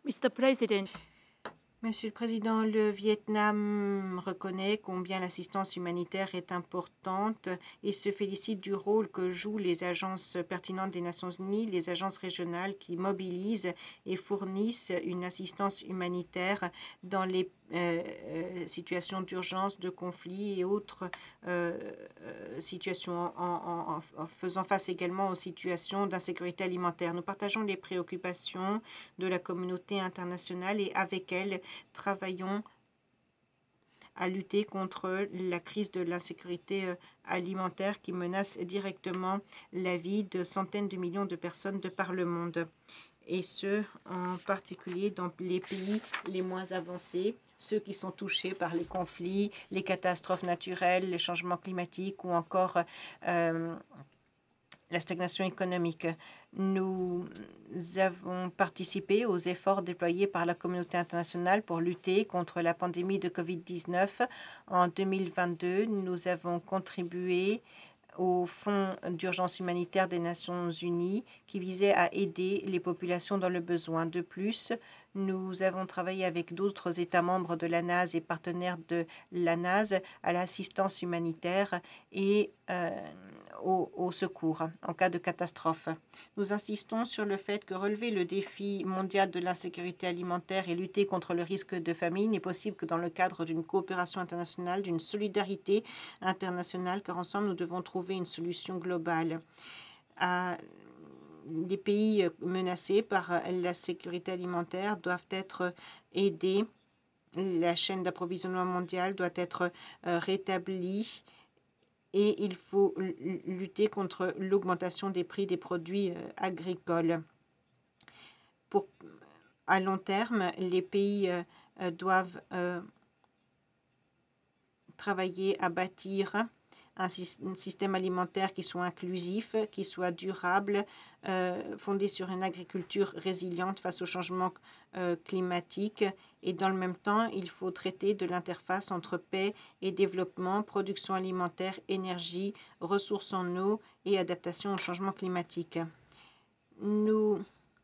Mr. President, Monsieur le Président, le Vietnam reconnaît combien l'assistance humanitaire est importante et se félicite du rôle que jouent les agences pertinentes des Nations Unies, les agences régionales qui mobilisent et fournissent une assistance humanitaire dans les situations d'urgence, de conflit et autres situations, en faisant face également aux situations d'insécurité alimentaire. Nous partageons les préoccupations de la communauté internationale et avec elle, travaillons à lutter contre la crise de l'insécurité alimentaire qui menace directement la vie de centaines de millions de personnes de par le monde. Et ce, en particulier dans les pays les moins avancés, ceux qui sont touchés par les conflits, les catastrophes naturelles, les changements climatiques ou encore la stagnation économique. Nous avons participé aux efforts déployés par la communauté internationale pour lutter contre la pandémie de Covid-19. En 2022, nous avons contribué au Fonds d'urgence humanitaire des Nations Unies qui visait à aider les populations dans le besoin. De plus, nous avons travaillé avec d'autres États membres de la NAS et partenaires de la NAS à l'assistance humanitaire et au secours en cas de catastrophe. Nous insistons sur le fait que relever le défi mondial de l'insécurité alimentaire et lutter contre le risque de famine n'est possible que dans le cadre d'une coopération internationale, d'une solidarité internationale, car ensemble nous devons trouver une solution globale. Les pays menacés par la sécurité alimentaire doivent être aidés. La chaîne d'approvisionnement mondiale doit être rétablie et il faut lutter contre l'augmentation des prix des produits agricoles. À long terme, les pays doivent travailler à bâtir un système alimentaire qui soit inclusif, qui soit durable, fondé sur une agriculture résiliente face au changement climatique. Et dans le même temps, il faut traiter de l'interface entre paix et développement, production alimentaire, énergie, ressources en eau et adaptation au changement climatique. Nous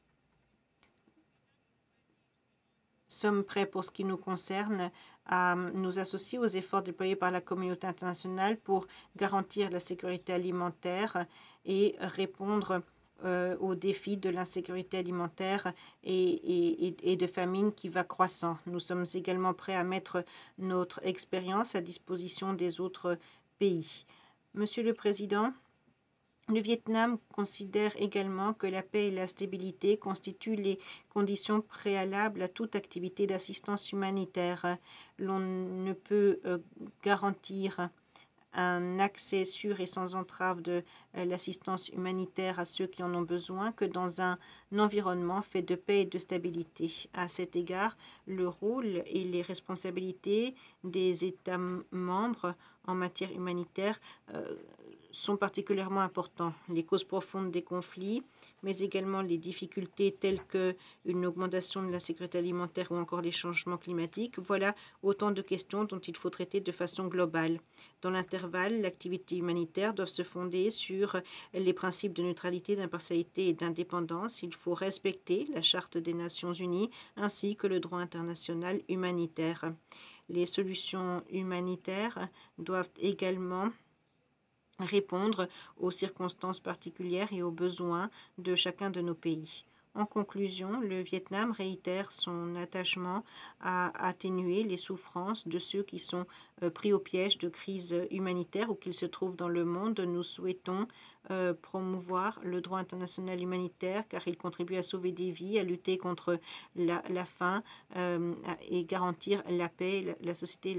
sommes prêts, pour ce qui nous concerne, à nous associer aux efforts déployés par la communauté internationale pour garantir la sécurité alimentaire et répondre aux défis de l'insécurité alimentaire et de famine qui va croissant. Nous sommes également prêts à mettre notre expérience à disposition des autres pays. Monsieur le Président, le Vietnam considère également que la paix et la stabilité constituent les conditions préalables à toute activité d'assistance humanitaire. L'on ne peut garantir un accès sûr et sans entrave de l'assistance humanitaire à ceux qui en ont besoin que dans un environnement fait de paix et de stabilité. À cet égard, le rôle et les responsabilités des États membres en matière humanitaire sont particulièrement importants. Les causes profondes des conflits, mais également les difficultés telles qu'une augmentation de la sécurité alimentaire ou encore les changements climatiques, voilà autant de questions dont il faut traiter de façon globale. Dans l'intervalle, l'activité humanitaire doit se fonder sur les principes de neutralité, d'impartialité et d'indépendance. Il faut respecter la Charte des Nations Unies ainsi que le droit international humanitaire. Les solutions humanitaires doivent également répondre aux circonstances particulières et aux besoins de chacun de nos pays. En conclusion, le Vietnam réitère son attachement à atténuer les souffrances de ceux qui sont pris au piège de crises humanitaires où qu'ils se trouvent dans le monde. Nous souhaitons promouvoir le droit international humanitaire car il contribue à sauver des vies, à lutter contre la faim et garantir la paix, la société